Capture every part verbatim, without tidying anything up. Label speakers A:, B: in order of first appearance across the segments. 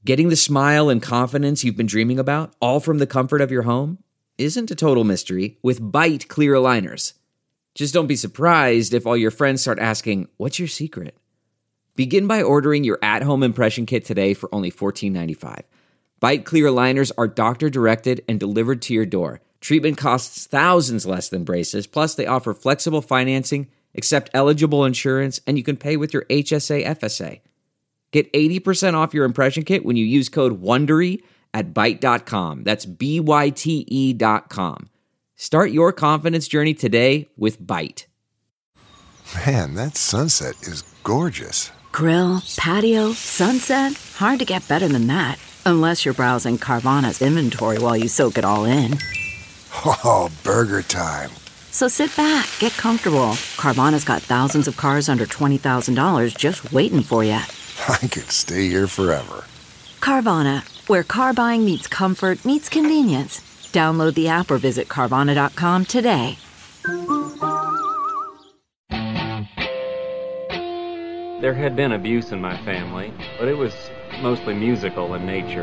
A: Getting the smile and confidence you've been dreaming about, all from the comfort of your home, isn't a total mystery with Byte clear aligners. Just don't be surprised if all your friends start asking, "What's your secret?" Begin by ordering your at-home impression kit today for only fourteen ninety-five. Byte clear aligners are doctor-directed and delivered to your door. Treatment costs thousands less than braces, plus they offer flexible financing, accept eligible insurance, and you can pay with your H S A F S A. Get eighty percent off your impression kit when you use code WONDERY at byte dot com. That's B Y T E dot com. Start your confidence journey today with Byte.
B: Man, that sunset is gorgeous.
C: Grill, patio, sunset. Hard to get better than that. Unless you're browsing Carvana's inventory while you soak it all in.
B: Oh, burger time.
C: So sit back, get comfortable. Carvana's got thousands of cars under twenty thousand dollars just waiting for you.
B: I could stay here forever.
C: Carvana, where car buying meets comfort, meets convenience. Download the app or visit Carvana dot com today.
D: There had been abuse in my family, but it was mostly musical in nature.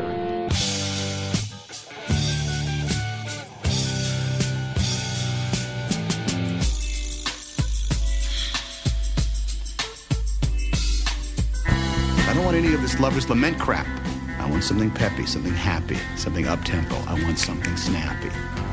E: I don't want any of this lover's lament crap. I want something peppy, something happy, something up-tempo. I want something snappy.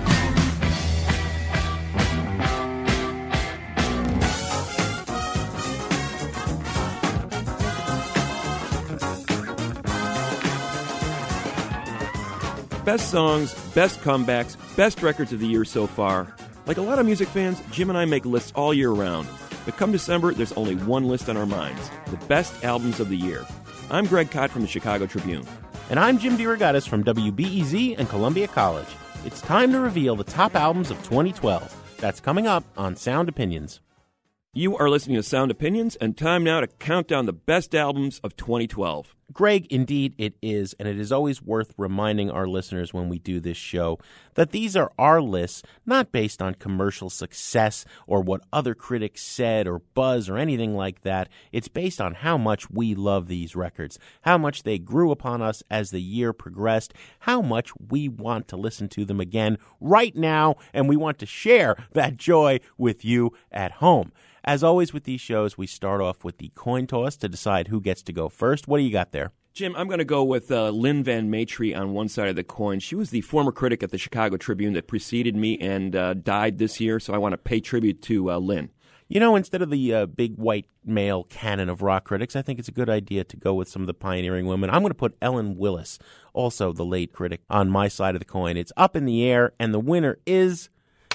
F: Best songs, best comebacks, best records of the year so far. Like a lot of music fans, Jim and I make lists all year round. But come December, there's only one list on our minds, the best albums of the year. I'm Greg Kot from the Chicago Tribune.
G: And I'm Jim DeRogatis from W B E Z and Columbia College. It's time to reveal the top albums of twenty twelve. That's coming up on Sound Opinions.
F: You are listening to Sound Opinions, and time now to count down the best albums of twenty twelve.
G: Greg, indeed it is, and it is always worth reminding our listeners when we do this show that these are our lists, not based on commercial success or what other critics said or buzz or anything like that. It's based on how much we love these records, how much they grew upon us as the year progressed, how much we want to listen to them again right now, and we want to share that joy with you at home. As always with these shows, we start off with the coin toss to decide who gets to go first. What do you got there?
F: Jim, I'm going to go with uh, Lynn Van Matre on one side of the coin. She was the former critic at the Chicago Tribune that preceded me and uh, died this year, so I want to pay tribute to uh, Lynn.
G: You know, instead of the uh, big white male canon of rock critics, I think it's a good idea to go with some of the pioneering women. I'm going to put Ellen Willis, also the late critic, on my side of the coin. It's up in the air, and the winner is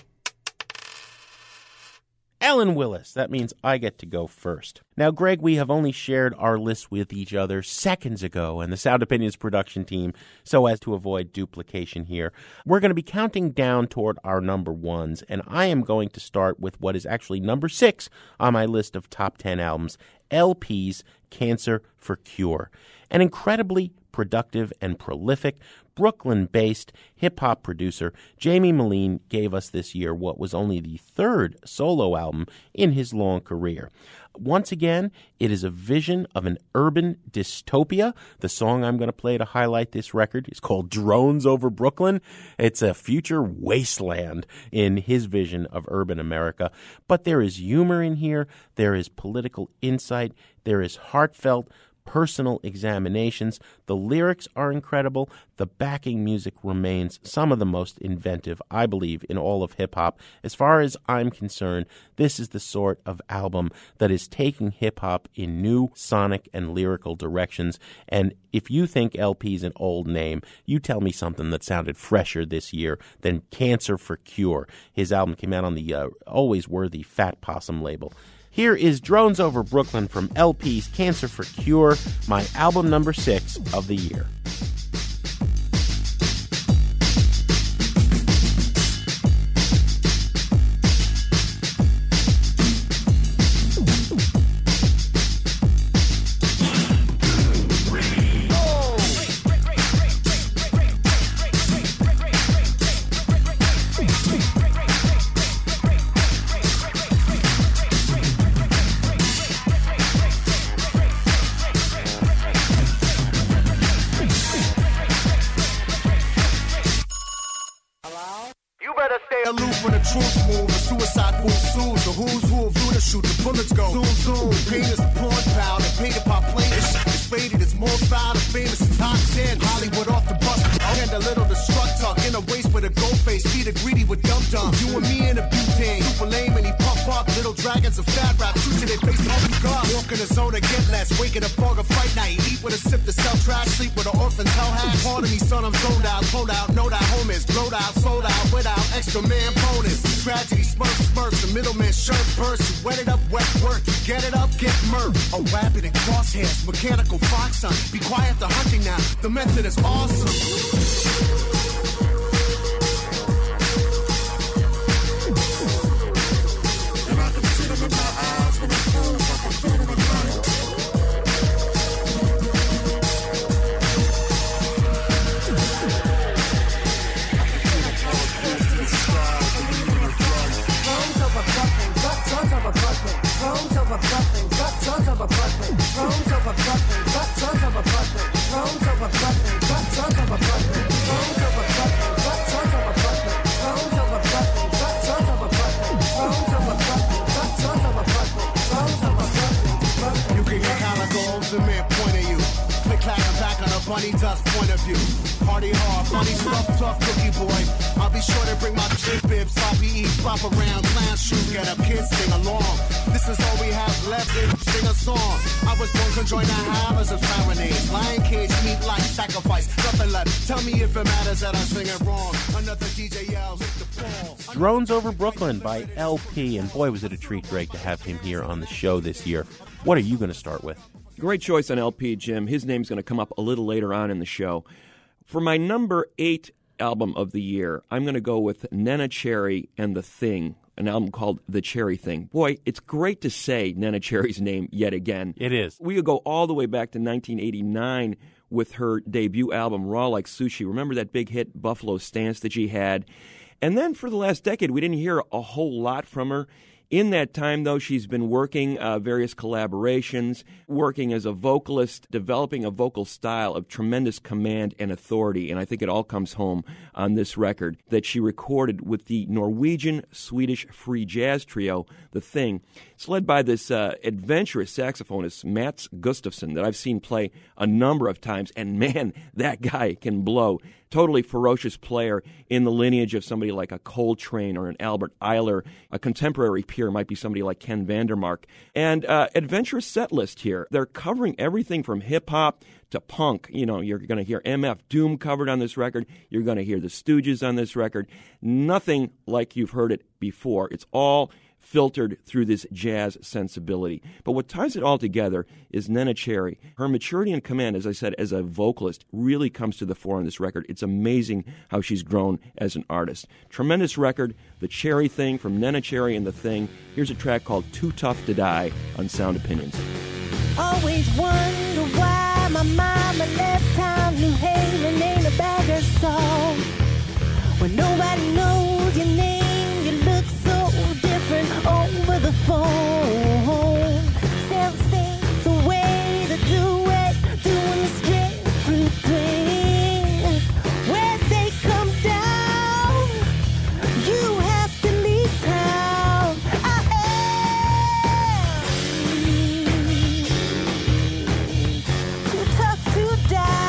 G: Ellen Willis. That means I get to go first. Now, Greg, we have only shared our list with each other seconds ago, and the Sound Opinions production team, so as to avoid duplication here, we're going to be counting down toward our number ones, and I am going to start with what is actually number six on my list of top ten albums, L P's Cancer for Cure. An incredibly productive and prolific Brooklyn-based hip-hop producer, Jamie Moline, gave us this year what was only the third solo album in his long career. Once again, it is a vision of an urban dystopia. The song I'm going to play to highlight this record is called Drones Over Brooklyn. It's a future wasteland in his vision of urban America. But there is humor in here. There is political insight. There is heartfelt personal examinations. The lyrics are incredible. The backing music remains some of the most inventive, I believe, in all of hip-hop. As far as I'm concerned, this is the sort of album that is taking hip-hop in new sonic and lyrical directions. And if you think L P's an old name, you tell me something that sounded fresher this year than Cancer for Cure. His album came out on the uh, always worthy Fat Possum label. Here is Drones Over Brooklyn from L P's Cancer for Cure, my album number six of the year.
H: aloof when the truth move. The suicide move sues. The who's who of you to shoot the bullets go. Zoom, zoom. Pain is the porn pound. And painted by plane. This shit is faded. It's more foul and famous. It's top ten. Hollywood off the bus. And a little destructor. In a waist with a gold face. Feed a greedy with dum dum. You and me in a butane. Super lame and he puff up. Little dragons of fat rap. Shoot to their face. Off the guard. Walk in the zone and get less. Wake in a fog of fight night. Eat with a sip to sell trash. Sleep with an orphan's hell hat. Part of me, son, I'm zoned out. Pulled out. Know that home is. Blowed out. Sold out. Without extra man bonus. Tragedy, smirk, smirks. The middleman shirt burst. You wet it up, wet work. You get it up, get murked. A rabbit and crosshairs. Mechanical fox son. Be quiet, the hunting now. The method is awesome. Bunny dust point of view. Party hard, funny stuff, tough cookie boy. I'll be sure to bring my chip bib, sloppy eat, flop around, clown shoot, get up, kids sing along. This is all we have left, sing a song. I was born to join the howlers of serenades. Lion cage, meat like sacrifice, nothing left. Tell me if it matters that I sing it wrong. Another D J yells, hit the ball.
G: Drones Over Brooklyn by L P, and boy was it a treat, Greg, to have him here on the show this year. What are you going to start with?
F: Great choice on L P, Jim. His name's going to come up a little later on in the show. For my number eight album of the year, I'm going to go with Neneh Cherry and The Thing, an album called The Cherry Thing. Boy, it's great to say Neneh Cherry's name yet again.
G: It is.
F: We could go all the way back to nineteen eighty-nine with her debut album, Raw Like Sushi. Remember that big hit, Buffalo Stance, that she had? And then for the last decade, we didn't hear a whole lot from her. In that time, though, she's been working uh, various collaborations, working as a vocalist, developing a vocal style of tremendous command and authority. And I think it all comes home on this record that she recorded with the Norwegian-Swedish free jazz trio, The Thing. It's led by this uh, adventurous saxophonist, Mats Gustafsson, that I've seen play a number of times. And man, that guy can blow. Totally ferocious player in the lineage of somebody like a Coltrane or an Albert Eiler. A contemporary peer might be somebody like Ken Vandermark. And uh, adventurous set list here. They're covering everything from hip-hop to punk. You know, you're going to hear M F Doom covered on this record. You're going to hear the Stooges on this record. Nothing like you've heard it before. It's all filtered through this jazz sensibility. But what ties it all together is Neneh Cherry. Her maturity and command, as I said, as a vocalist, really comes to the fore on this record. It's amazing how she's grown as an artist. Tremendous record, The Cherry Thing from Neneh Cherry and The Thing. Here's a track called Too Tough to Die on Sound Opinions.
I: Always wonder why my mama left town. New Haven ain't a bag of salt. When nobody knows your name, you look so different over the phone. Self-esteem's the way to do it, doing the straight fruit thing. Where they come down, you have to leave town. I am too tough to die.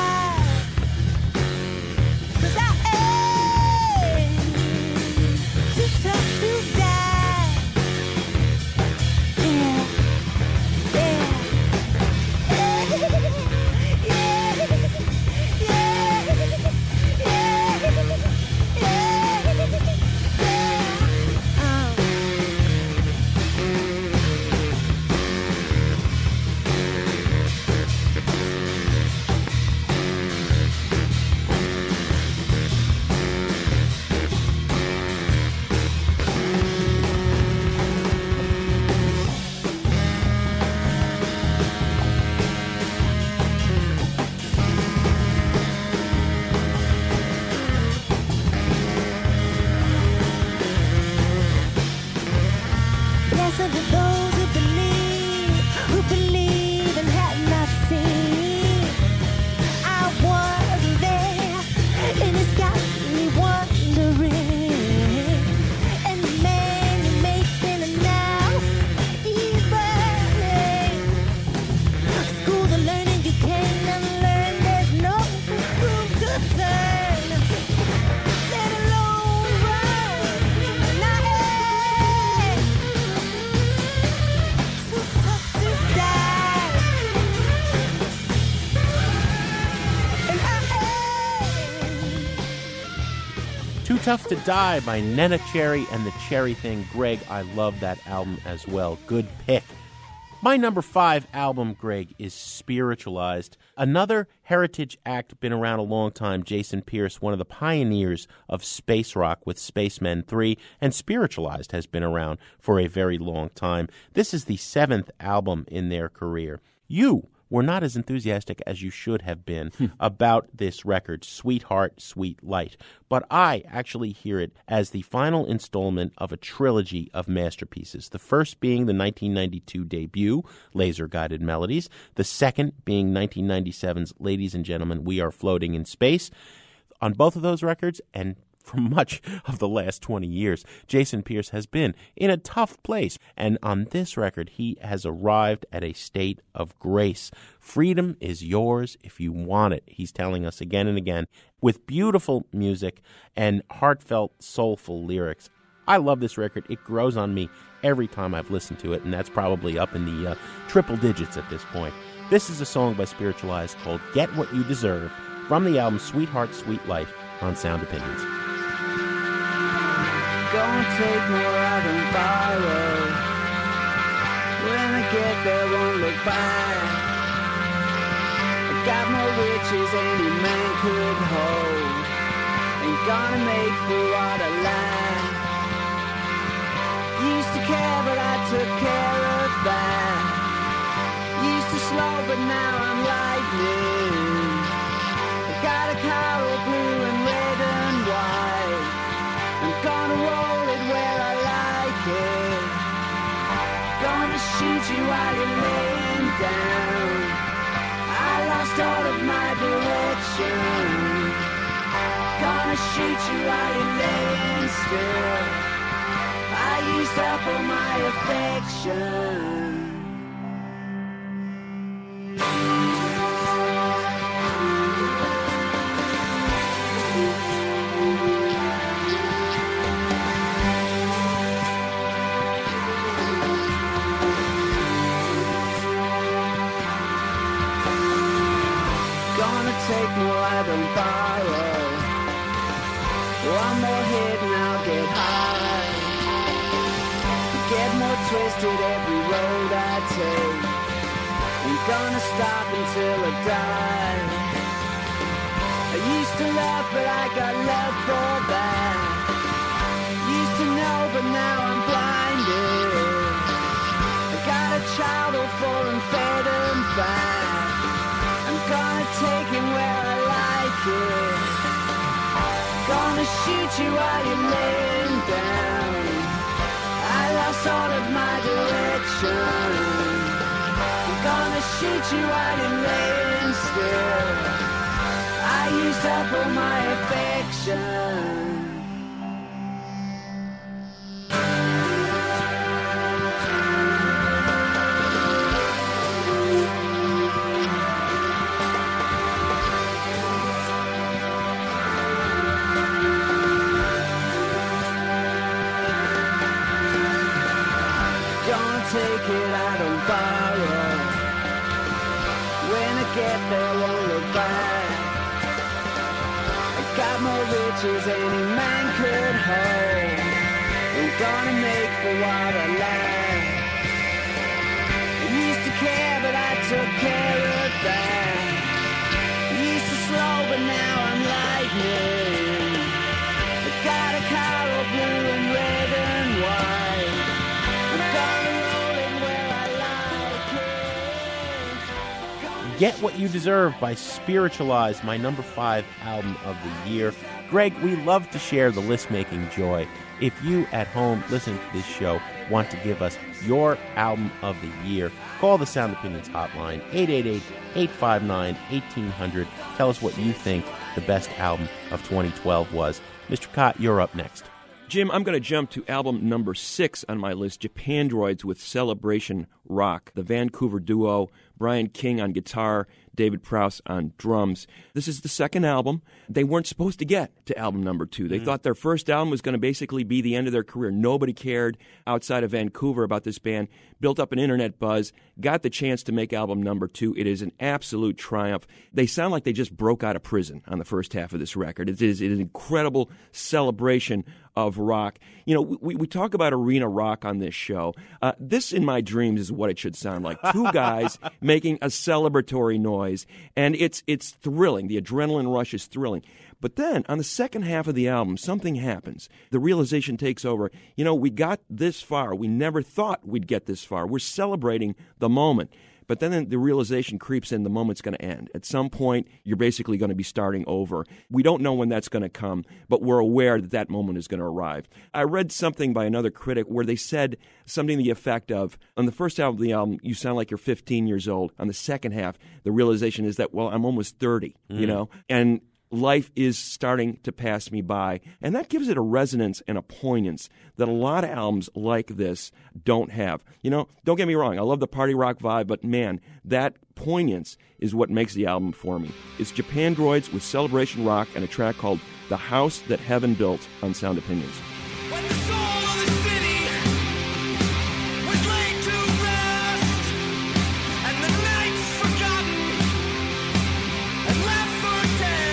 G: Too Tough to Die by Nena Cherry and the Cherry Thing. Greg, I love that album as well. Good pick. My number five album, Greg, is Spiritualized. Another heritage act, been around a long time. Jason Pierce, one of the pioneers of space rock with Spacemen three, and Spiritualized has been around for a very long time. This is the seventh album in their career. You were not as enthusiastic as you should have been about this record, Sweetheart, Sweet Light. But I actually hear it as the final installment of a trilogy of masterpieces. The first being the nineteen ninety-two debut, Laser Guided Melodies. The second being nineteen ninety-seven's Ladies and Gentlemen, We Are Floating in Space. On both of those records, and for much of the last twenty years, Jason Pierce has been in a tough place. And on this record, he has arrived at a state of grace. Freedom is yours if you want it, he's telling us again and again, with beautiful music and heartfelt, soulful lyrics. I love this record. It grows on me every time I've listened to it, and that's probably up in the uh, triple digits at this point. This is a song by Spiritualized called Get What You Deserve from the album Sweetheart, Sweet Light on Sound Opinions.
J: Gonna take more I don't borrow. When I get there, won't look back. I got more riches any man could hold. Ain't gonna make for what I lack. Used to care, but I took care of that. Used to slow, but now I'm lightning. I got a car all blue and red and white. I'm gonna roll it where I like it. Gonna shoot you while you're laying down. I lost all of my direction. Gonna shoot you while you're laying still. I used up all my affection. Take more I don't borrow. One more hit and I'll get high. Get more twisted every road I take. Ain't gonna stop until I die. I used to love but I got love for that. Used to know but now I'm blinded. I got a child all full and fed and fat. Gonna take him where I like it. Gonna shoot you while you're laying down. I lost all of my direction. I'm gonna shoot you while you're laying still. I used up all my affection. Take it, I don't borrow. When I get there, won't look back. I got more riches any man could hold. I'm gonna make for what I like. I used to care, but I took care of that. I used to slow, but now I'm lightning. I got a car all blue and red and white. I'm gonna
G: Get What You Deserve by Spiritualized, my number five album of the year. Greg, we love to share the list-making joy. If you at home listening to this show want to give us your album of the year, call the Sound Opinions hotline, eight eight eight, eight five nine, one eight hundred. Tell us what you think the best album of twenty twelve was. Mister Cott, you're up next.
F: Jim, I'm going to jump to album number six on my list, Japandroids with Celebration Rock, the Vancouver duo, Brian King on guitar, David Prowse on drums. This is the second album. They weren't supposed to get to album number two. They mm. thought their first album was going to basically be the end of their career. Nobody cared outside of Vancouver about this band, built up an internet buzz, got the chance to make album number two. It is an absolute triumph. They sound like they just broke out of prison on the first half of this record. It is, it is an incredible celebration of rock. You know, we, we talk about arena rock on this show. Uh, this, in my dreams, is what it should sound like. Two guys making a celebratory noise, and it's it's thrilling. The adrenaline rush is thrilling. But then, on the second half of the album, something happens. The realization takes over. You know, we got this far. We never thought we'd get this far. We're celebrating the moment. But then the realization creeps in, the moment's going to end. At some point, you're basically going to be starting over. We don't know when that's going to come, but we're aware that that moment is going to arrive. I read something by another critic where they said something to the effect of, on the first half of the album, you sound like you're fifteen years old. On the second half, the realization is that, well, I'm almost thirty, mm. you know? And life is starting to pass me by. And that gives it a resonance and a poignance that a lot of albums like this don't have. You know, don't get me wrong, I love the party rock vibe, but man, that poignance is what makes the album for me. It's Japandroids with Celebration Rock and a track called The House That Heaven Built on Sound Opinions.
H: When the soul of the city was laid to rest, and the nights forgotten and left for dead.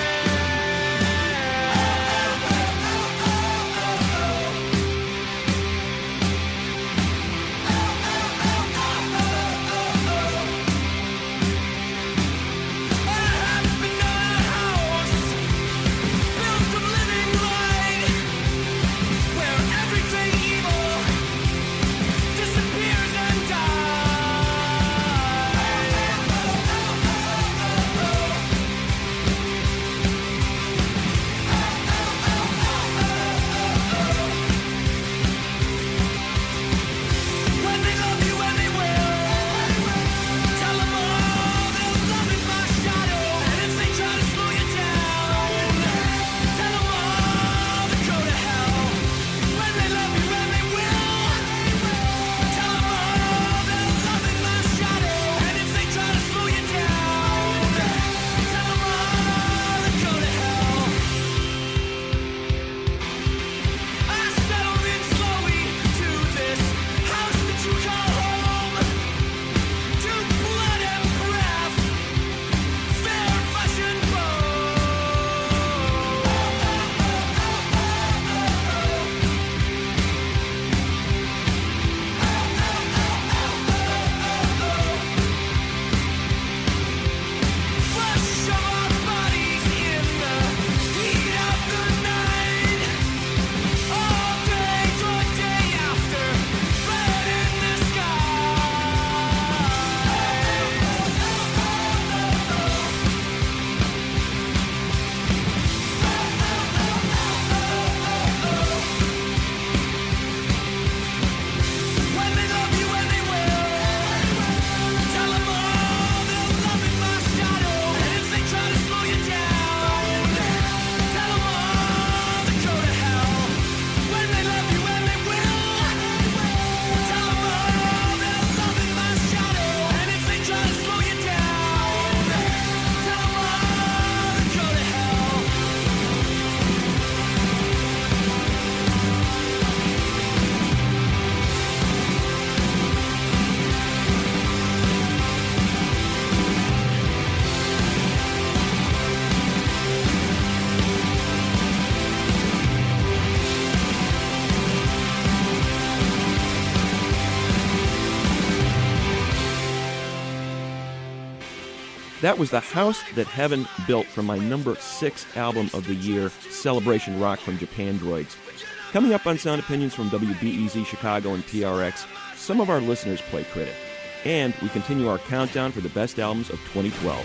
F: That was The House That Heaven Built from my number six album of the year, Celebration Rock from Japandroids. Coming up on Sound Opinions from W B E Z Chicago and P R X, some of our listeners play critic. And we continue our countdown for the best albums of twenty twelve.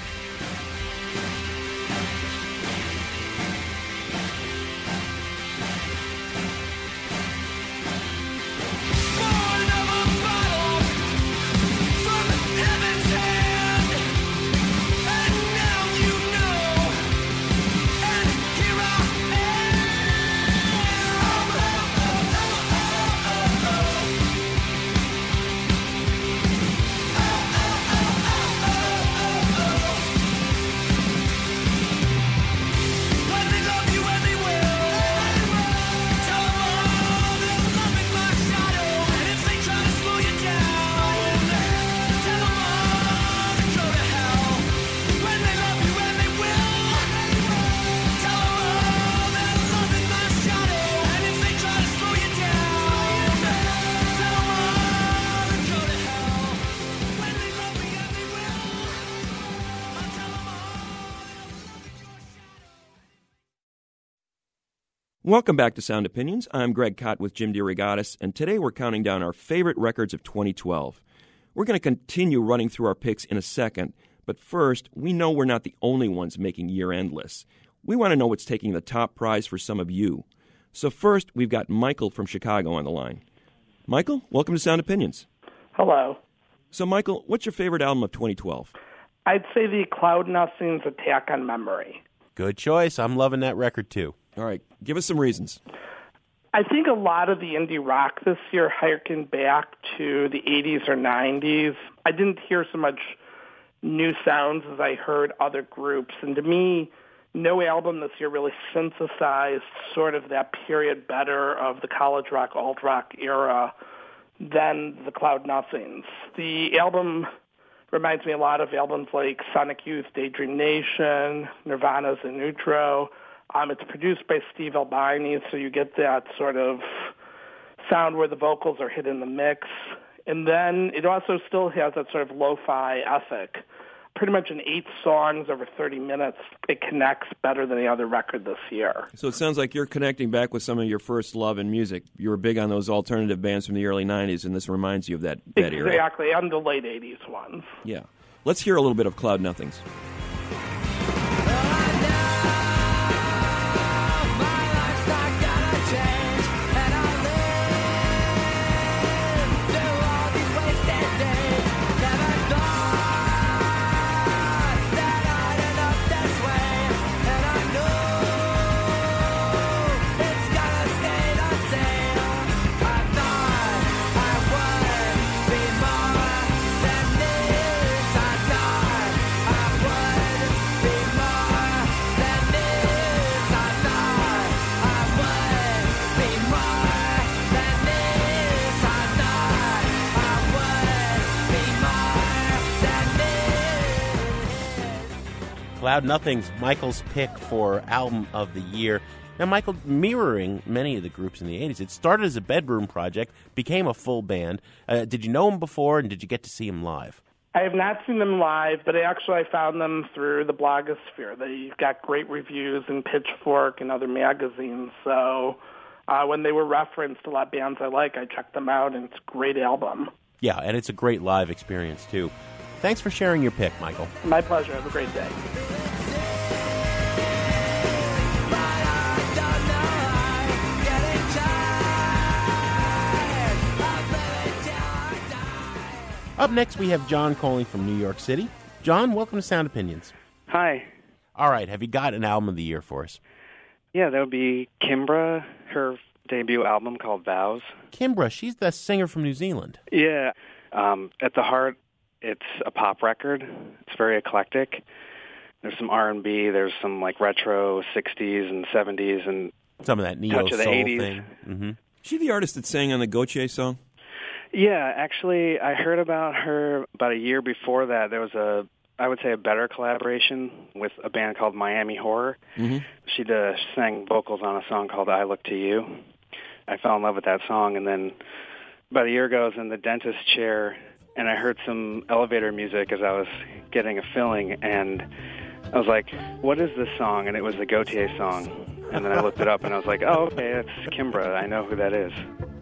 F: Welcome back to Sound Opinions. I'm Greg Kot with Jim DeRogatis, and today we're counting down our favorite records of twenty twelve. We're going to continue running through our picks in a second, but first, we know we're not the only ones making year-end lists. We want to know what's taking the top prize for some of you. So first, we've got Michael from Chicago on the line. Michael, welcome to Sound Opinions.
K: Hello.
F: So, Michael, what's your favorite album of twenty twelve?
K: I'd say the Cloud Nothing's Attack on Memory.
G: Good choice. I'm loving that record, too.
F: All right. Give us some reasons.
K: I think a lot of the indie rock this year harkened back to the eighties or nineties. I didn't hear so much new sounds as I heard other groups. And to me, no album this year really synthesized sort of that period better of the college rock, alt rock era than the Cloud Nothings. The album reminds me a lot of albums like Sonic Youth, Daydream Nation, Nirvana's In Utero. Um, it's produced by Steve Albini, so you get that sort of sound where the vocals are hit in the mix. And then it also still has that sort of lo-fi ethic. Pretty much in eight songs over thirty minutes, it connects better than the other record this year.
F: So it sounds like you're connecting back with some of your first love in music. You were big on those alternative bands from the early nineties, and this reminds you of that, that era.
K: Exactly, and the late eighties ones.
F: Yeah. Let's hear a little bit of Cloud Nothings.
G: Cloud Nothing's Michael's pick for Album of the Year. Now, Michael, mirroring many of the groups in the eighties, it started as a bedroom project, became a full band. Uh, did you know him before, and did you get to see him live?
K: I have not seen them live, but actually I found them through the blogosphere. They got great reviews in Pitchfork and other magazines, so uh, when they were referenced, a lot of bands I like, I checked them out, and it's a great album.
G: Yeah, and it's a great live experience, too. Thanks for sharing your pick, Michael.
K: My pleasure. Have a great day.
G: Up next, we have John calling from New York City. John, welcome to Sound Opinions.
L: Hi.
G: All right, have you got an album of the year for us?
L: Yeah, that would be Kimbra, her debut album called Vows.
G: Kimbra, she's the singer from New Zealand.
L: Yeah. Um, at the heart, it's a pop record. It's very eclectic. There's some R and B, there's some like retro sixties and seventies and
G: some of that neo
L: touch of the
G: soul
L: eighties.
G: thing. Mm-hmm.
F: Is she the artist that sang on the Gautier song?
L: Yeah, actually, I heard about her about a year before that. There was a, I would say, a better collaboration with a band called Miami Horror.
F: Mm-hmm.
L: She uh, sang vocals on a song called I Look to You. I fell in love with that song, and then about a year ago, I was in the dentist chair, and I heard some elevator music as I was getting a filling, and I was like, what is this song? And it was the Gautier song. And then I looked it up, and I was like, oh, okay, that's Kimbra. I know who that is.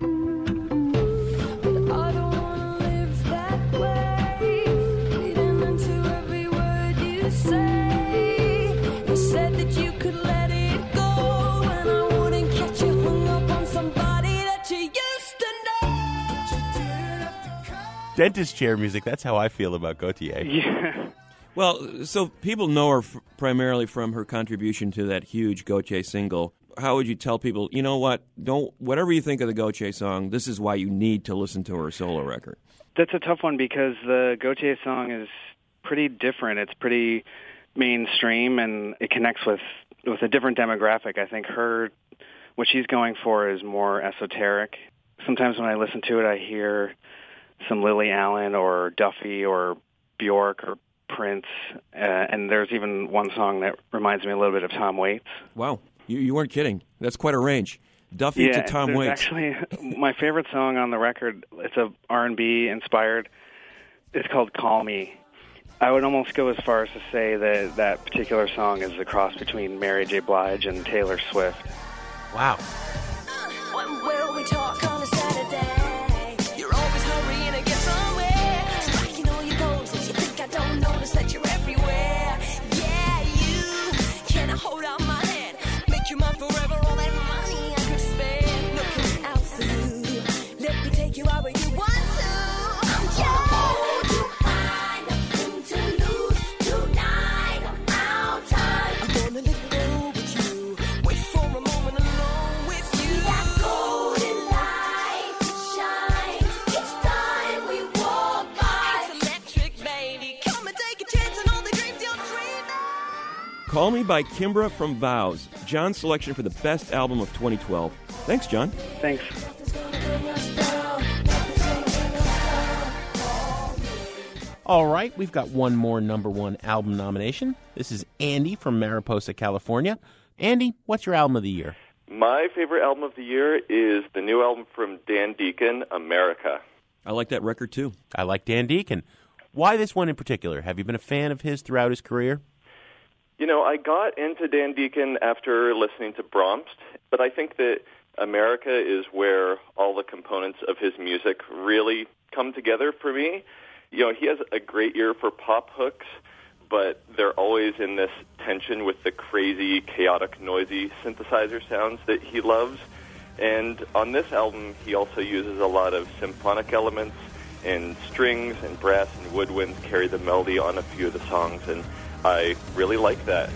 G: Dentist chair music, that's how I feel about Gautier.
L: Yeah.
F: Well, so people know her f- primarily from her contribution to that huge Gautier single. How would you tell people, you know what, don't whatever you think of the Gautier song, this is why you need to listen to her solo record?
L: That's a tough one because the Gautier song is pretty different. It's pretty mainstream, and it connects with, with a different demographic. I think her, what she's going for is more esoteric. Sometimes when I listen to it, I hear some Lily Allen or Duffy or Bjork or Prince, uh, and there's even one song that reminds me a little bit of Tom Waits.
F: Wow, you, you weren't kidding. That's quite a range. Duffy
L: yeah,
F: to Tom
L: there's
F: Waits.
L: Actually, my favorite song on the record, it's a R and B inspired. It's called Call Me. I would almost go as far as to say that that particular song is a cross between Mary J. Blige and Taylor Swift.
G: Wow.
M: When will we talk on a Saturday? You're always hurrying to get somewhere. Striking all your poses. You think I don't notice that you're everywhere. Yeah, you. Can I hold out my hand? Make you mine forever. All that money I could spend. Looking out for you. Let me take you out where you want to. Yeah. Hold you high. Nothing to lose tonight. I'm out time. I'm gonna let go with you. Wait for a moment alone with you. That golden light shines each time we walk by. It's electric, baby. Come and take a chance on all the dreams you're dreaming.
F: Call Me by Kimbra from Vows, John's selection for the best album of twenty twelve. Thanks, John.
L: Thanks.
G: All right, we've got one more number one album nomination. This is Andy from Mariposa, California. Andy, what's your album of the year?
N: My favorite album of the year is the new album from Dan Deacon, America.
F: I like that record, too.
G: I like Dan Deacon. Why this one in particular? Have you been a fan of his throughout his career?
N: You know, I got into Dan Deacon after listening to Brahms, but I think that America is where all the components of his music really come together for me. You know, he has a great ear for pop hooks, but they're always in this tension with the crazy, chaotic, noisy synthesizer sounds that he loves. And on this album, he also uses a lot of symphonic elements, and strings and brass and woodwinds carry the melody on a few of the songs, and I really like that.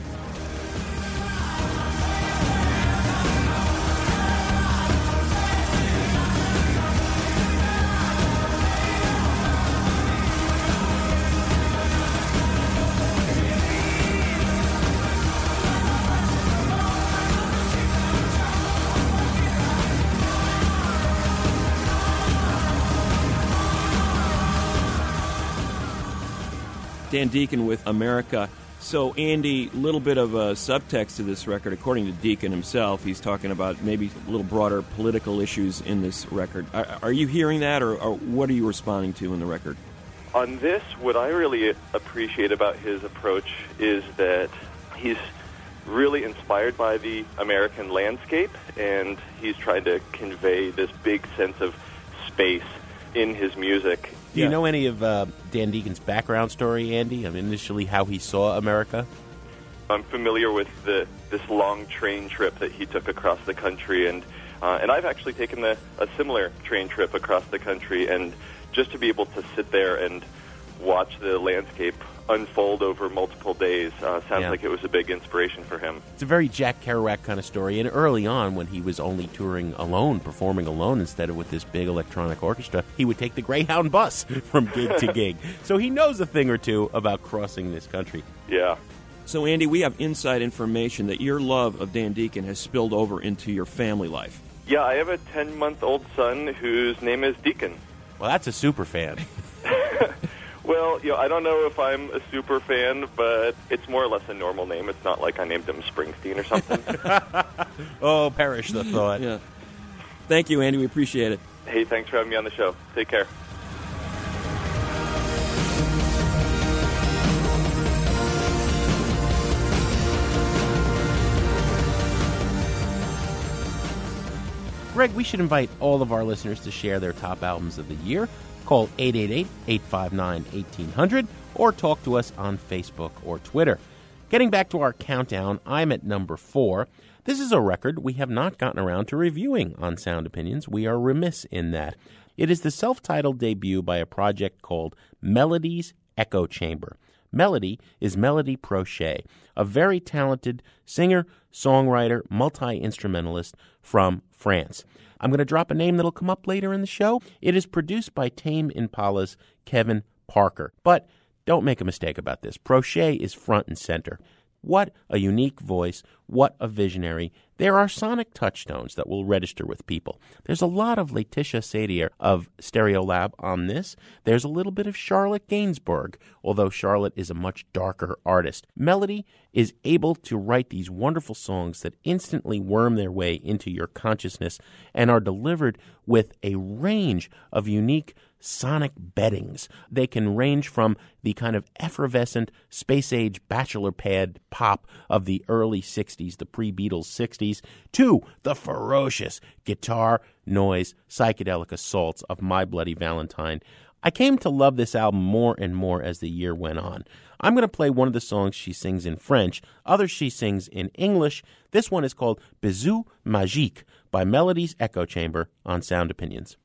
F: Dan Deacon with America. So, Andy, a little bit of a subtext to this record. According to Deacon himself, he's talking about maybe a little broader political issues in this record. Are, are you hearing that, or, or what are you responding to in the record?
N: On this, what I really appreciate about his approach is that he's really inspired by the American landscape, and he's trying to convey this big sense of space in his music.
G: Do you yeah. know any of uh, Dan Deacon's background story, Andy? I mean, initially how he saw America?
N: I'm familiar with the this long train trip that he took across the country, and uh, and I've actually taken the, a similar train trip across the country, and just to be able to sit there and watch the landscape unfold over multiple days uh, sounds
G: yeah.
N: like it was a big inspiration for him.
G: It's a very Jack Kerouac kind of story, and early on when he was only touring alone, performing alone instead of with this big electronic orchestra, he would take the Greyhound bus from gig to gig. So he knows a thing or two about crossing this country.
N: Yeah.
F: So, Andy, we have inside information that your love of Dan Deacon has spilled over into your family life.
N: Yeah, I have a ten-month-old son whose name is Deacon.
G: Well, that's a super fan.
N: Well, you know, I don't know if I'm a super fan, but it's more or less a normal name. It's not like I named him Springsteen or something.
G: Oh, perish the thought.
F: Yeah. Thank you, Andy. We appreciate it.
N: Hey, thanks for having me on the show. Take care.
G: Greg, we should invite all of our listeners to share their top albums of the year. Call eight eight eight, eight five nine, one eight hundred or talk to us on Facebook or Twitter. Getting back to our countdown, I'm at number four. This is a record we have not gotten around to reviewing on Sound Opinions. We are remiss in that. It is the self-titled debut by a project called Melody's Echo Chamber. Melody is Melody Prochet, a very talented singer, songwriter, multi-instrumentalist from France. I'm going to drop a name that'll come up later in the show. It is produced by Tame Impala's Kevin Parker. But don't make a mistake about this. Prochet is front and center. What a unique voice. What a visionary. There are sonic touchstones that will register with people. There's a lot of Laetitia Sadier of Stereolab on this. There's a little bit of Charlotte Gainsbourg, although Charlotte is a much darker artist. Melody is able to write these wonderful songs that instantly worm their way into your consciousness and are delivered with a range of unique sonic beddings. They can range from the kind of effervescent space-age bachelor pad pop of the early sixties fifties, the pre-Beatles sixties, to the ferocious guitar, noise, psychedelic assaults of My Bloody Valentine. I came to love this album more and more as the year went on. I'm going to play one of the songs she sings in French, others she sings in English. This one is called Bisou Magique by Melody's Echo Chamber on Sound Opinions.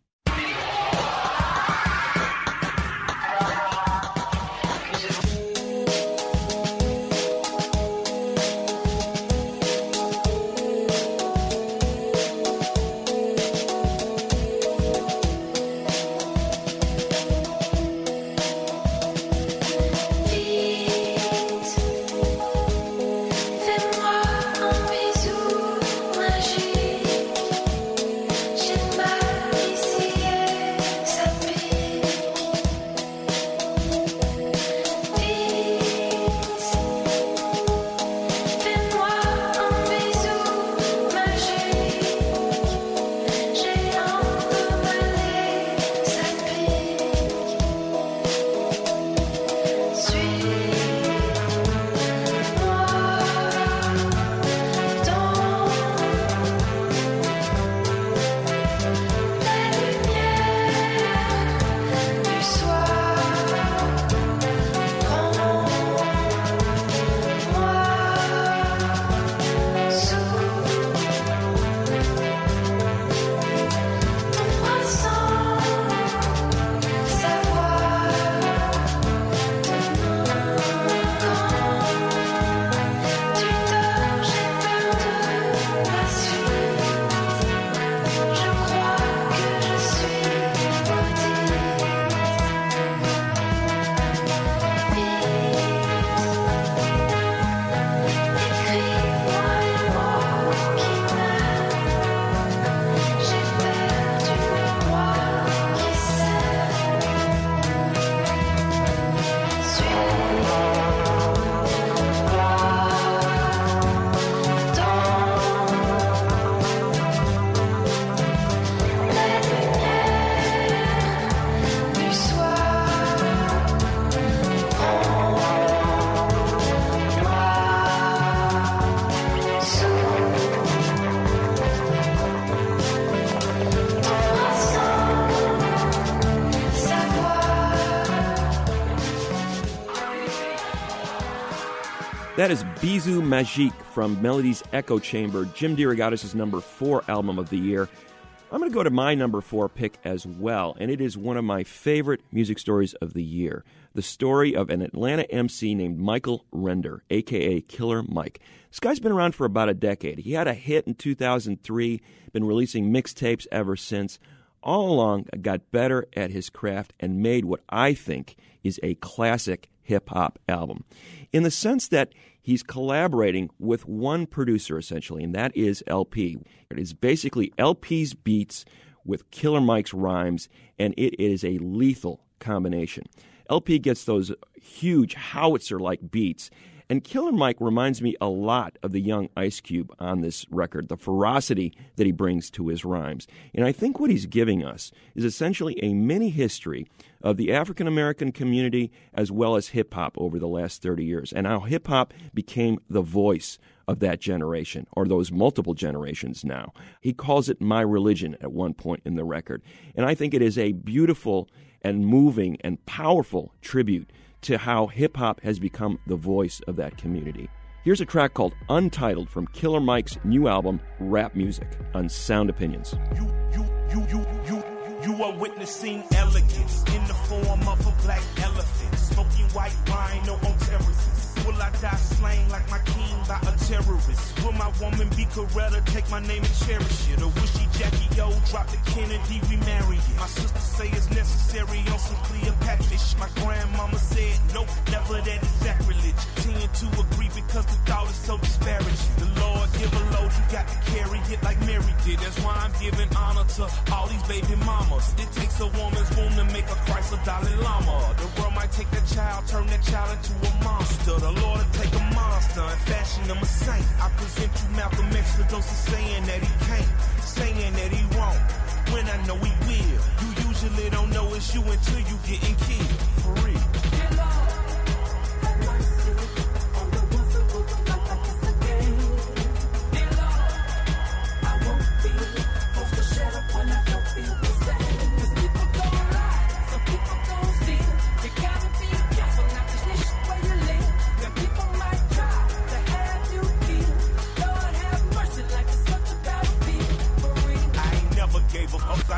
F: That is Bisou Magique from Melody's Echo Chamber, Jim DeRogatis' number four album of the year. I'm going to go to my number four pick as well, and it is one of my favorite music stories of the year. The story of an Atlanta M C named Michael Render, a k a. Killer Mike. This guy's been around for about a decade. He had a hit in two thousand three, been releasing mixtapes ever since. All along, got better at his craft and made what I think is a classic hip-hop album, in the sense that he's collaborating with one producer, essentially, and that is L P. It is basically L P's beats with Killer Mike's rhymes, and it is a lethal combination. L P gets those huge howitzer-like beats, and Killer Mike reminds me a lot of the young Ice Cube on this record, the ferocity that he brings to his rhymes. And I think what he's giving us is essentially a mini history of the African-American community as well as hip-hop over the last thirty years, and how hip-hop became the voice of that generation, or those multiple generations now. He calls it my religion at one point in the record. And I think it is a beautiful and moving and powerful tribute to how hip-hop has become the voice of that community. Here's a track called Untitled from Killer Mike's new album, Rap Music, on Sound Opinions.
O: You, you, you, you, you, you are witnessing elegance in the form of a black elephant, smoking white rhino on terraces. Will I die slain like my king by a terrorist? Will my woman be Coretta, take my name and cherish it? Or will she Jackie O, drop the Kennedy, remarry it? My sister say it's necessary on some Cleopatra. My grandmama said no, never, that is sacrilege. Tend to agree because the thought is so disparaging. The Lord give a load, you got to carry it like Mary did. That's why I'm giving honor to all these baby mamas. It takes a woman's womb to make a Christ a Dalai Lama. The world might take that child, turn that child into a monster. The Lord will take a monster and fashion him a saint. I present you Malcolm X for those saying that he can't, saying that he won't, when I know he will. You usually don't know it's you until you getting killed, for real.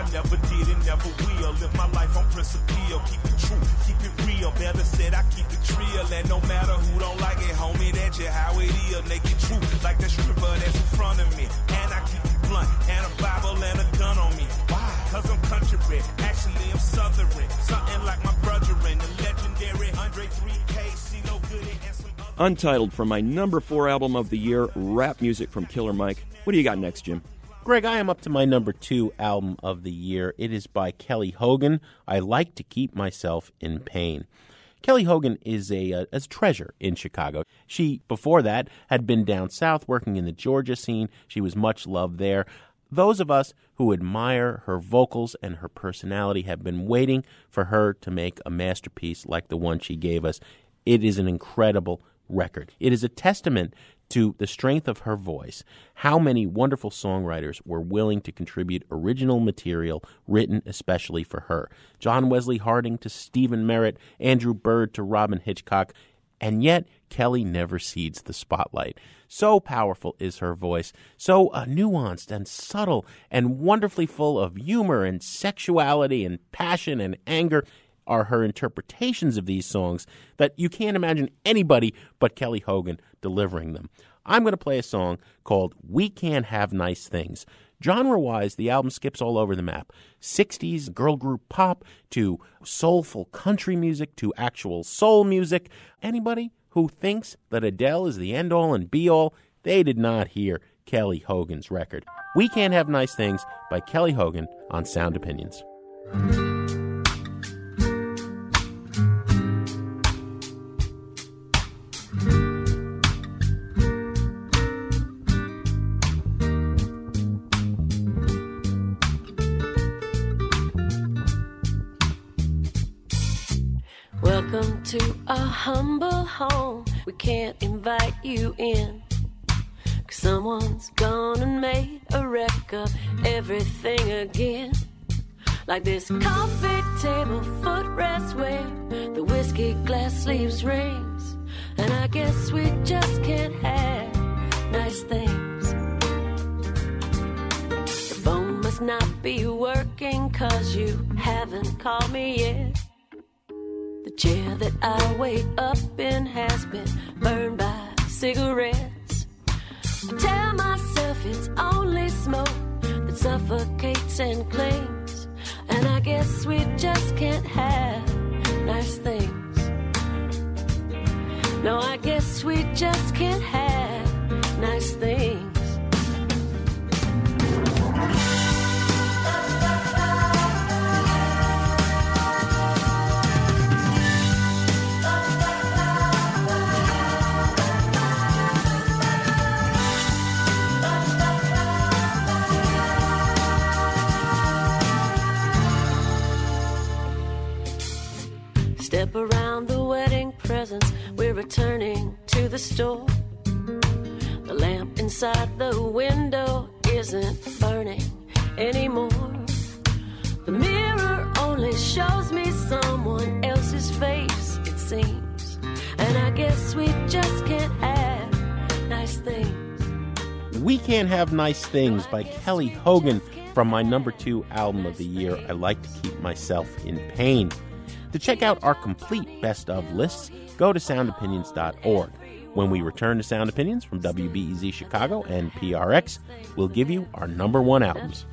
O: I never did and never will. Live my life on principle, keep it true, keep it real. Better said I keep it real, and no matter who don't like it, homie, that's just how it is. Make it true, like that stripper that's in front of me. And I keep it blunt, and a Bible and a gun on me. Why? Cause I'm country bred, actually I'm southern. Something like my brethren, the legendary Andre three K, see no good and some other.
F: Untitled from my number four album of the year, rap music from Killer Mike. What do you got next, Jim?
G: Greg, I am up to my number two album of the year. It is by Kelly Hogan. I Like to Keep Myself in Pain. Kelly Hogan is a, a, a treasure in Chicago. She, before that, had been down south working in the Georgia scene. She was much loved there. Those of us who admire her vocals and her personality have been waiting for her to make a masterpiece like the one she gave us. It is an incredible record. It is a testament to the strength of her voice, how many wonderful songwriters were willing to contribute original material written especially for her. John Wesley Harding to Stephen Merritt, Andrew Bird to Robin Hitchcock, and yet Kelly never cedes the spotlight. So powerful is her voice, so uh, nuanced and subtle and wonderfully full of humor and sexuality and passion and anger are her interpretations of these songs that you can't imagine anybody but Kelly Hogan delivering them. I'm going to play a song called We Can't Have Nice Things. Genre-wise, the album skips all over the map. sixties girl group pop to soulful country music to actual soul music. Anybody who thinks that Adele is the end-all and be-all, they did not hear Kelly Hogan's record. We Can't Have Nice Things by Kelly Hogan on Sound Opinions.
P: Welcome to a humble home. We can't invite you in, 'cause someone's gone and made a wreck of everything again. Like this coffee table footrest where the whiskey glass sleeves rings. And I guess we just can't have nice things. The phone must not be working 'cause you haven't called me yet. The chair that I wait up in has been burned by cigarettes. I tell myself it's only smoke that suffocates and clings. And I guess we just can't have nice things. No, I guess we just can't have nice things. Step around the wedding presents, we're returning to the store. The lamp inside the window isn't burning anymore. The mirror only shows me someone else's face, it seems. And I guess we just can't have nice things.
G: We Can't Have Nice Things by Kelly Hogan from my number two album of the year, I Like to Keep Myself in Pain. To check out our complete best of lists, go to sound opinions dot org. When we return to Sound Opinions from W B E Z Chicago and P R X, we'll give you our number one albums.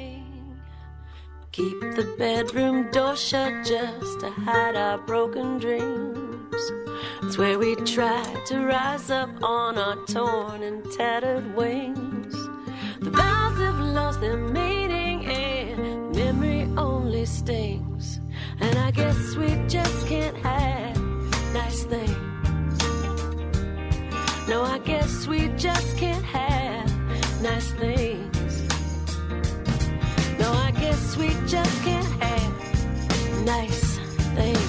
P: Keep the bedroom door shut just to hide our broken dreams. It's where we try to rise up on our torn and tattered wings. The vows have lost their meaning and memory only stings. And I guess we just can't have nice things. No, I guess we just can't have nice things. No, I guess we just can't have nice things.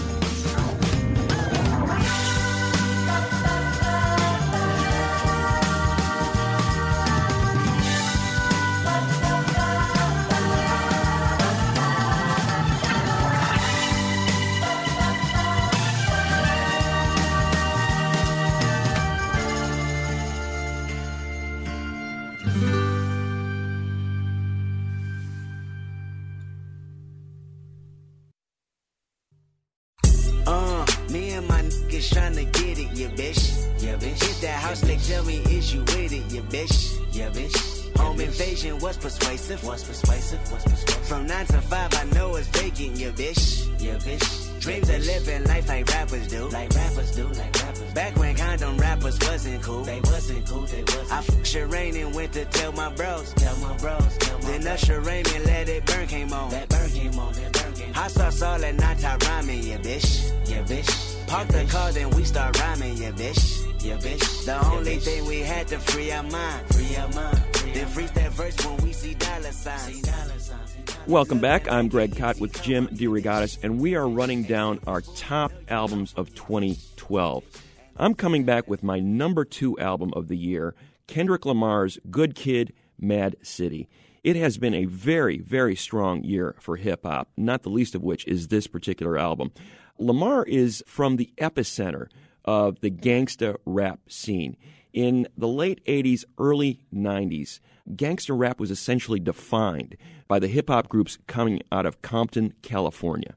Q: just tryna get it, yeah, bitch. Yeah, bitch. Hit that house, like, tell me, is you with it, yeah, bitch. Yeah, bitch. Home invasion was persuasive. Was persuasive. Was persuasive. From nine to five, I know it's vacant, yeah, bitch. Yeah, bitch. Dreams of living life like rappers do. Like rappers do, like rappers. Back when condom rappers wasn't cool. They wasn't cool, they wasn't. I f***ed Sherane and went to tell my bros. Tell my bros, tell my Then Usher Raymond Let It Burn came on. That burn came on, that burn came on. Hot sauce all that night rhyming, yeah, bitch. Yeah, bitch. Park the car, then we start rhyming, yeah, bitch. Yeah, bitch. The only thing we had to free our mind. Free our mind. Then freeze that verse when we see dollar signs.
F: Welcome back. I'm Greg Kot with Jim DeRogatis, and we are running down our top albums of twenty twelve. I'm coming back with my number two album of the year, Kendrick Lamar's Good Kid, Mad City. It has been a very, very strong year for hip-hop, not the least of which is this particular album. Lamar is from the epicenter of the gangsta rap scene. In the late eighties, early nineties, gangsta rap was essentially defined by the hip-hop groups coming out of Compton, California.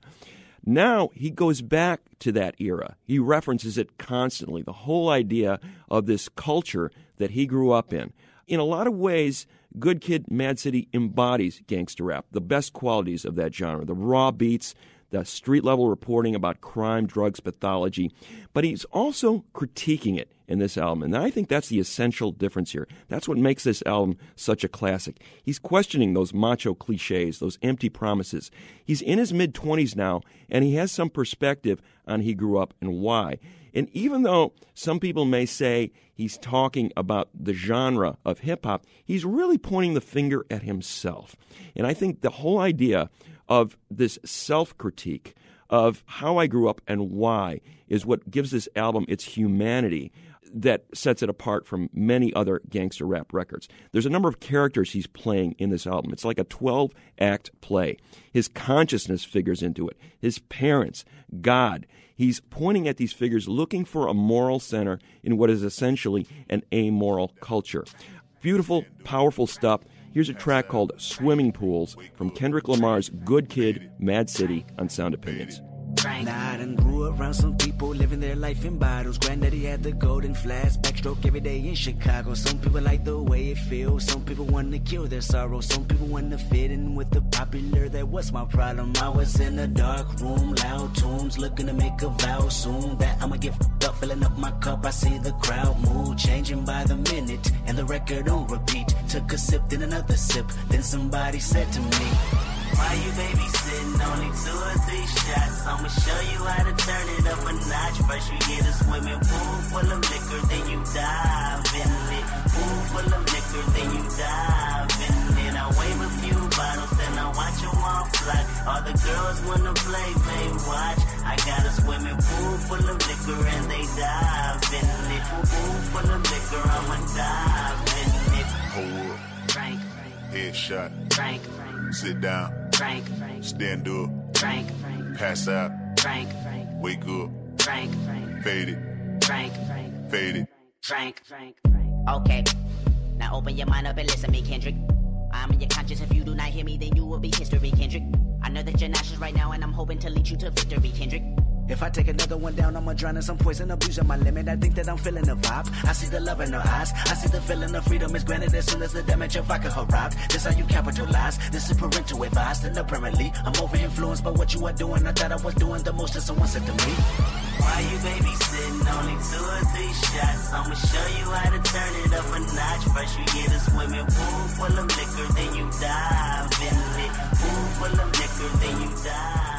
F: Now he goes back to that era. He references it constantly, the whole idea of this culture that he grew up in. In a lot of ways, Good Kid, Mad City embodies gangsta rap, the best qualities of that genre, the raw beats, the street-level reporting about crime, drugs, pathology. But he's also critiquing it in this album, and I think that's the essential difference here. That's what makes this album such a classic. He's questioning those macho cliches, those empty promises. He's in his mid-twenties now, and he has some perspective on he grew up and why. And even though some people may say he's talking about the genre of hip-hop, he's really pointing the finger at himself. And I think the whole idea of this self-critique of how I grew up and why is what gives this album its humanity that sets it apart from many other gangster rap records. There's a number of characters he's playing in this album. It's like a twelve-act play. His consciousness figures into it. His parents, God. He's pointing at these figures, looking for a moral center in what is essentially an amoral culture. Beautiful, powerful stuff. Here's a track called Swimming Pools from Kendrick Lamar's Good Kid, Mad City on Sound Opinions.
Q: Now I done grew around some people living their life in bottles. Granddaddy had the golden flask, backstroke every day in Chicago. Some people like the way it feels. Some people want to kill their sorrow. Some people want to fit in with the popular. That was my problem. I was in a dark room, loud tunes, looking to make a vow soon that I'ma get f***ed up, filling up my cup. I see the crowd mood changing by the minute, and the record on repeat. Took a sip, then another sip. Then somebody said to me, why you babysitting? Only two or three shots. I'ma show you how to turn it up a notch. First you get a swimming pool full of liquor, then you dive in it. Pool full of liquor, then you dive in it. I wave a few bottles, then I watch them all fly. All the girls wanna play, they watch. I got a swimming pool full of liquor and they dive in it. Pool full of liquor, I'ma dive in it.
R: Hold up.
Q: Frank.
R: Headshot.
Q: Frank.
R: Sit down.
Q: Frank.
R: Stand up.
Q: Frank.
R: Pass out.
Q: Frank.
R: Wake up.
Q: Frank.
R: Fade it.
Q: Frank.
R: Fade it.
Q: Frank. Okay. Now open your mind up and listen to me, Kendrick. I'm in your conscience. If you do not hear me, then you will be history, Kendrick. I know that you're nauseous right now, and I'm hoping to lead you to victory, Kendrick. If I take another one down, I'ma drown in some poison, abusing my limit. I think that I'm feeling the vibe. I see the love in her eyes. I see the feeling of freedom is granted as soon as the damage of vodka arrived. This how you capitalize. This is parental advice. And apparently, I'm over influenced by what you are doing. I thought I was doing the most, and someone said to me, why you babysitting? Only two or three shots. I'ma show you how to turn it up a notch. First you get a swimming pool full of liquor, then you dive in it. Pool full of liquor, then you dive.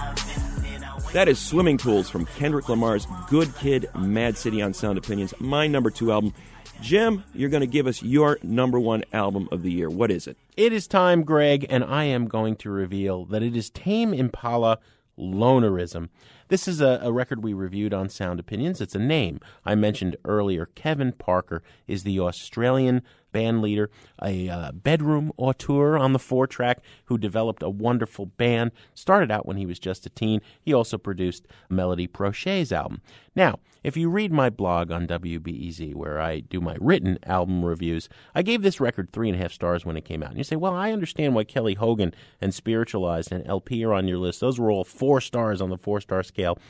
F: That is Swimming Pools from Kendrick Lamar's Good Kid, Mad City on Sound Opinions, my number two album. Jim, you're going to give us your number one album of the year. What is it?
G: It is time, Greg, and I am going to reveal that it is Tame Impala, Lonerism. This is a, a record we reviewed on Sound Opinions. It's a name I mentioned earlier. Kevin Parker is the Australian band leader, a uh, bedroom auteur on the four-track who developed a wonderful band. Started out when he was just a teen. He also produced Melody Prochet's album. Now, if you read my blog on W B E Z, where I do my written album reviews, I gave this record three and a half stars when it came out. And you say, well, I understand why Kelly Hogan and Spiritualized and L P are on your list. Those were all four stars on the four-star scale.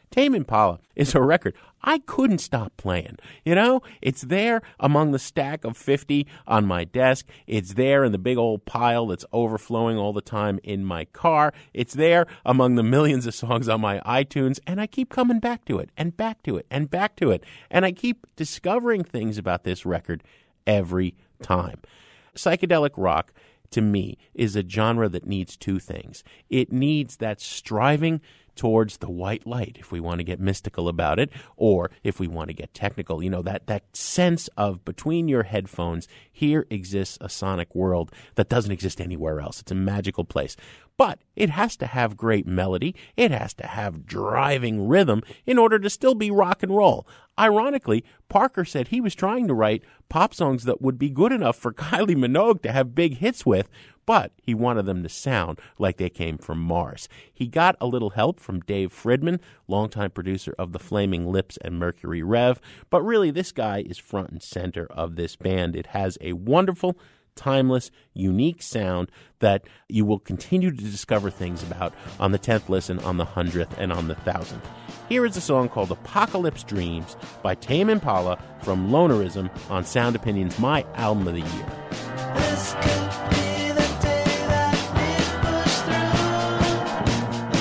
G: Tame Impala is a record I couldn't stop playing. You know, it's there among the stack of fifty on my desk. It's there in the big old pile that's overflowing all the time in my car. It's there among the millions of songs on my iTunes, and I keep coming back to it and back to it and back to it. And I keep discovering things about this record every time. Psychedelic rock, to me, is a genre that needs two things. It needs that striving towards the white light, if we want to get mystical about it, or if we want to get technical, you know, that, that sense of between your headphones, here exists a sonic world that doesn't exist anywhere else. It's a magical place. But it has to have great melody. It has to have driving rhythm in order to still be rock and roll. Ironically, Parker said he was trying to write pop songs that would be good enough for Kylie Minogue to have big hits with, but he wanted them to sound like they came from Mars. He got a little help from Dave Fridman, longtime producer of The Flaming Lips and Mercury Rev, but really this guy is front and center of this band. It has a wonderful, timeless, unique sound that you will continue to discover things about on the tenth listen, on the hundredth, and on the thousandth. Here is a song called Apocalypse Dreams by Tame Impala from Lonerism on Sound Opinion's My Album of the Year.
M: This could be the day that we push through.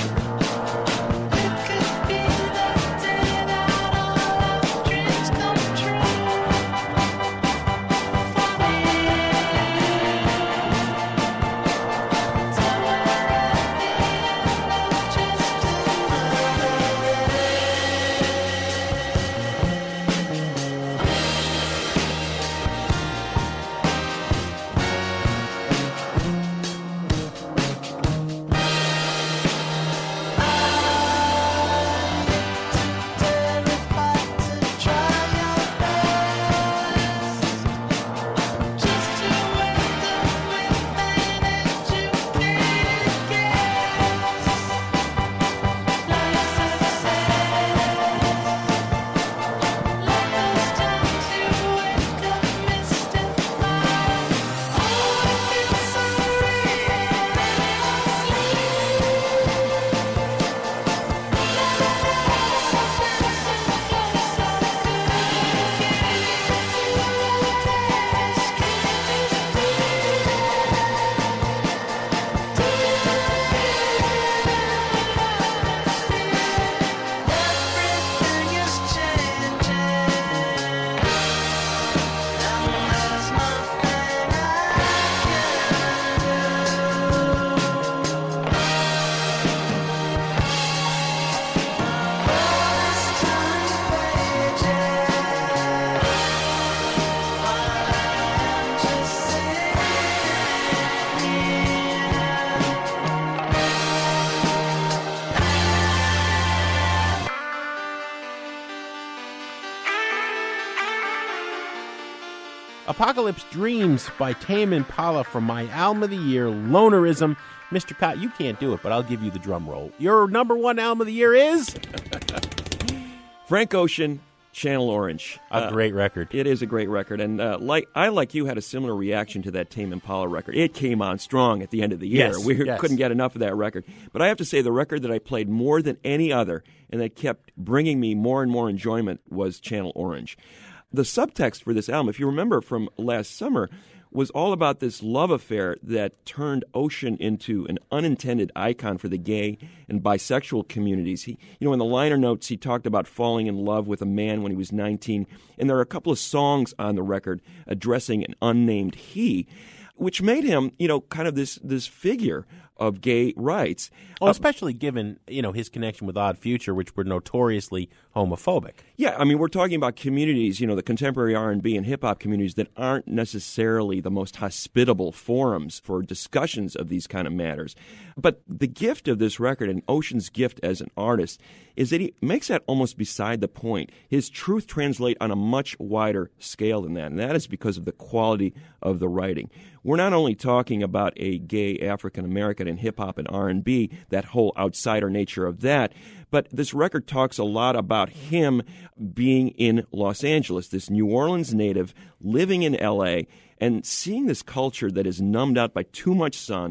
M: It could be the day that all our dreams come true. For me, somewhere at the end of just
G: Apocalypse Dreams by Tame Impala from my album of the year, Lonerism. Mister Cott, you can't do it, but I'll give you the drum roll. Your number one album of the year is?
F: Frank Ocean, Channel Orange.
G: A uh, great record.
F: It is a great record. And uh, like I, like you, had a similar reaction to that Tame Impala record. It came on strong at the end of the year.
G: Yes,
F: we
G: yes.
F: couldn't get enough of that record. But I have to say, the record that I played more than any other and that kept bringing me more and more enjoyment was Channel Orange. The subtext for this album, if you remember from last summer, was all about this love affair that turned Ocean into an unintended icon for the gay and bisexual communities. He, you know, in the liner notes, he talked about falling in love with a man when he was nineteen, and there are a couple of songs on the record addressing an unnamed he, which made him, you know, kind of this this figure of gay rights.
G: Well, especially given, you know, his connection with Odd Future, which were notoriously homophobic.
F: Yeah, I mean, we're talking about communities, you know, the contemporary R and B and hip-hop communities that aren't necessarily the most hospitable forums for discussions of these kind of matters. But the gift of this record, and Ocean's gift as an artist, is that he makes that almost beside the point. His truth translates on a much wider scale than that, and that is because of the quality of the writing. We're not only talking about a gay African-American in hip-hop and R and B, that whole outsider nature of that, but this record talks a lot about him being in Los Angeles, this New Orleans native living in L A and seeing this culture that is numbed out by too much sun,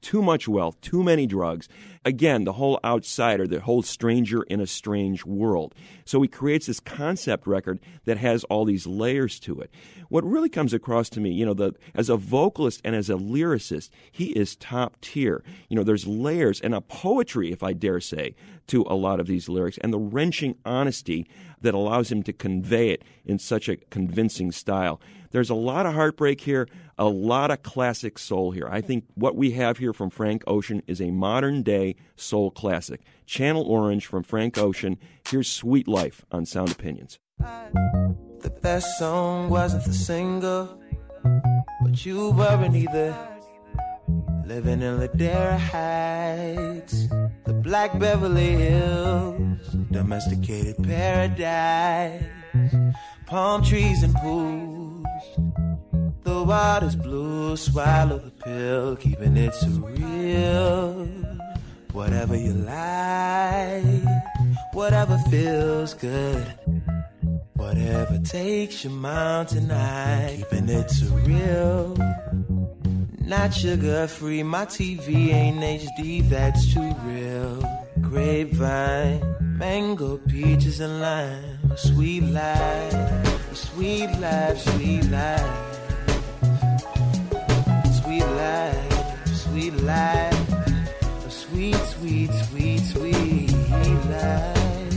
F: too much wealth, too many drugs. Again, the whole outsider, the whole stranger in a strange world. So he creates this concept record that has all these layers to it. What really comes across to me, you know, the, as a vocalist and as a lyricist, he is top tier. You know, there's layers and a poetry, if I dare say, to a lot of these lyrics, and the wrenching honesty that allows him to convey it in such a convincing style. There's a lot of heartbreak here, a lot of classic soul here. I think what we have here from Frank Ocean is a modern-day soul classic. Channel Orange from Frank Ocean. Here's Sweet Life on Sound Opinions.
S: The best song wasn't the single, but you weren't either. Living in Ladera Heights, the Black Beverly Hills, domesticated paradise, palm trees and pools. The water's blue, swallow the pill, keeping it surreal. Whatever you like, whatever feels good, whatever takes your mountain high, keeping it surreal. Not sugar free, my T V ain't H D, that's too real. Grapevine, mango, peaches and lime, a sweet life, a sweet life, sweet life, sweet life, sweet life, a sweet, sweet, sweet, sweet life,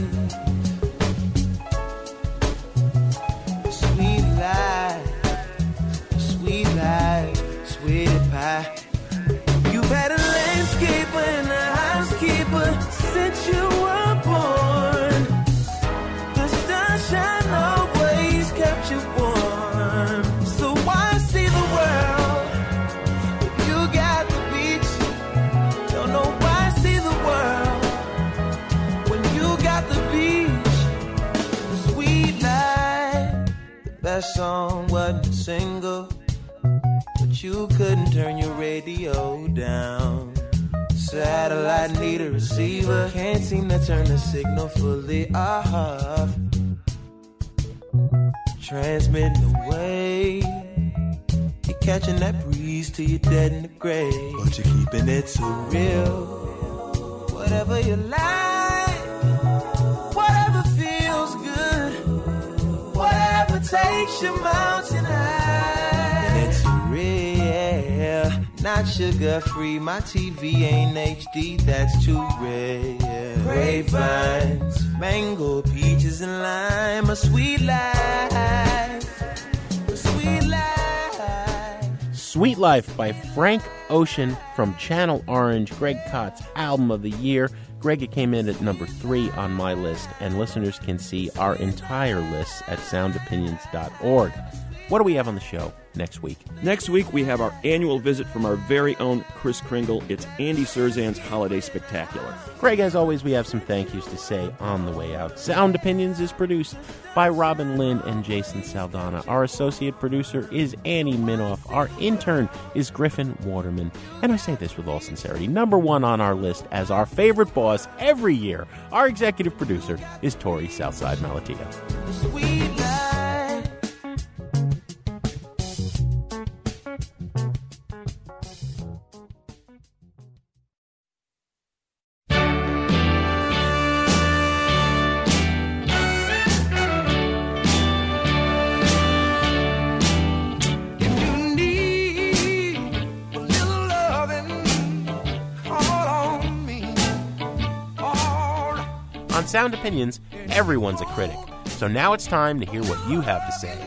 S: sweet life, sweet life. Sweet pie. You've had a landscaper and a housekeeper since you were born. The sunshine always kept you warm. So why see the world if you got the beach? Don't know why see the world when you got the beach. The sweet life. The best song wasn't a single, you couldn't turn your radio down. Satellite need a receiver, can't seem to turn the signal fully off. Transmitting away, you're catching that breeze till you're dead in the grave, but you're keeping it so real. Whatever you like, whatever feels good, whatever takes your mountain high, and it's real. Not sugar free, my T V ain't H D, that's too rare. Grapevines, mango, peaches and lime, a sweet life, a sweet life.
G: Sweet Life by Frank Ocean from Channel Orange, Greg Kott's album of the year. Greg, it came in at number three on my list, and listeners can see our entire list at sound opinions dot org. What do we have on the show next week?
F: Next week, we have our annual visit from our very own Chris Kringle. It's Andy Surzan's Holiday Spectacular.
G: Greg, as always, we have some thank yous to say on the way out. Sound Opinions is produced by Robin Lynn and Jason Saldana. Our associate producer is Annie Minoff. Our intern is Griffin Waterman. And I say this with all sincerity, number one on our list as our favorite boss every year, our executive producer is Tori Southside Malatia.
S: Sweet life.
G: On Sound Opinions, everyone's a critic. So now it's time to hear what you have to say.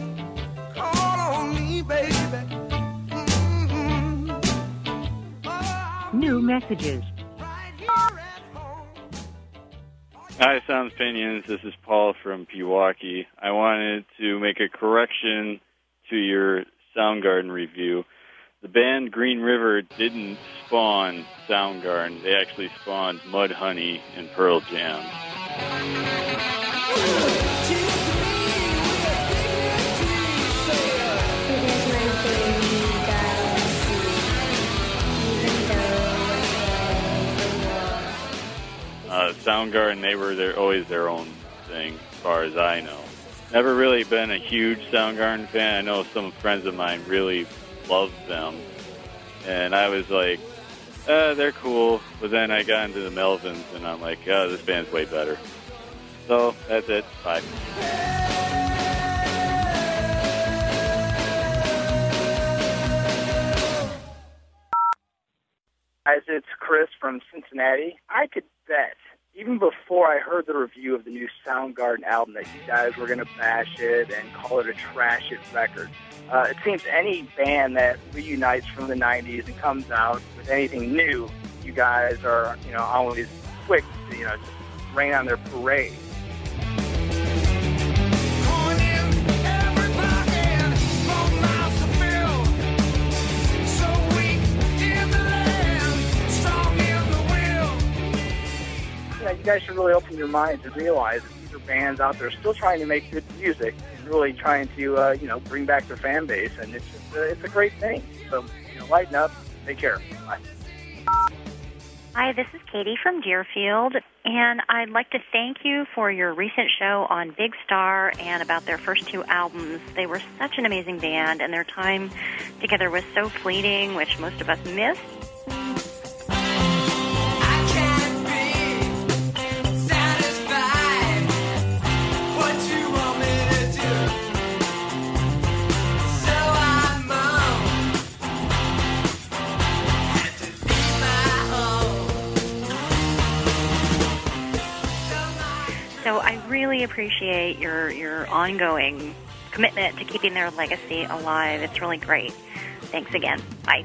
T: New messages.
U: Hi, Sound Opinions. This is Paul from Pewaukee. I wanted to make a correction to your Soundgarden review. The band Green River didn't spawn Soundgarden. They actually spawned Mudhoney and Pearl Jam. Uh, Soundgarden, they were their, always their own thing, as far as I know. Never really been a huge Soundgarden fan. I know some friends of mine really loved them, and I was like Uh, they're cool, but then I got into the Melvins, and I'm like, oh, this band's way better. So, that's it. Bye.
T: Guys, it's Chris from Cincinnati. I could bet, even before I heard the review of the new Soundgarden album, that you guys were going to bash it and call it a trash it record. Uh, it seems any band that reunites from the nineties and comes out with anything new, you guys are, you know, always quick to, you know, just rain on their parade. You know, you guys should really open your minds and realize that these are bands out there still trying to make good music and really trying to, uh, you know, bring back their fan base, and it's just, uh, it's a great thing. So, you know, lighten up, take care. Bye.
V: Hi, this is Katie from Deerfield, and I'd like to thank you for your recent show on Big Star and about their first two albums. They were such an amazing band, and their time together was so fleeting, which most of us missed. So I really appreciate your, your ongoing commitment to keeping their legacy alive. It's really great. Thanks again. Bye.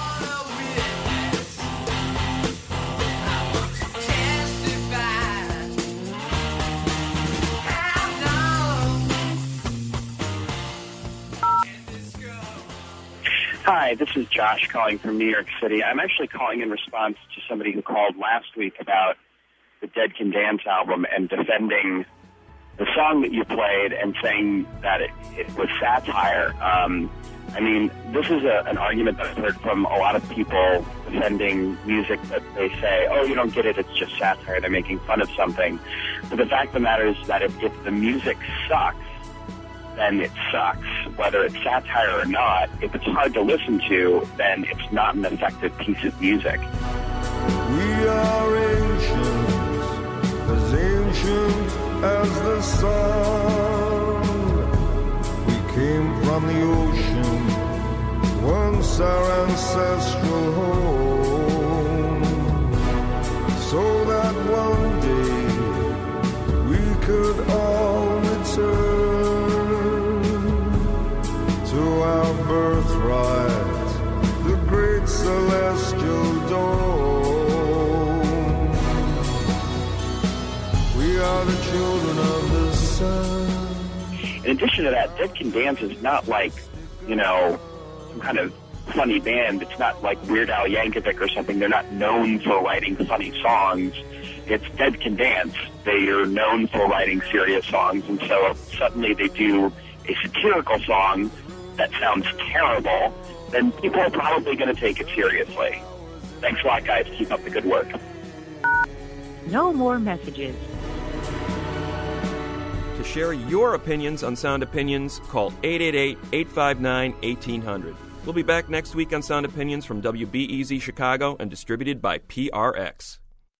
W: Hi, this is Josh calling from New York City. I'm actually calling in response to somebody who called last week about the Dead Can Dance album and defending the song that you played and saying that it, it was satire. Um, I mean, this is a, an argument that I've heard from a lot of people defending music that they say, oh, you don't get it, it's just satire, they're making fun of something. But the fact of the matter is that if, if the music sucks, then it sucks. Whether it's satire or not, if it's hard to listen to, then it's not an effective piece of music.
X: We are ancient, as ancient as the sun. We came from the ocean, once our ancestral home, so that one day we could all return to our birthright, the great celestial dome. We are the children of the sun.
W: In addition to that, Dead Can Dance is not like, you know, some kind of funny band. It's not like Weird Al Yankovic or something. They're not known for writing funny songs. It's Dead Can Dance. They are known for writing serious songs, and so suddenly they do a satirical song that sounds terrible, then people are probably going to take it seriously. Thanks a lot, guys. Keep up the good work.
Y: No more messages.
F: To share your opinions on Sound Opinions, call eight eight eight, eight five nine, one eight hundred. We'll be back next week on Sound Opinions from W B E Z Chicago and distributed by P R X.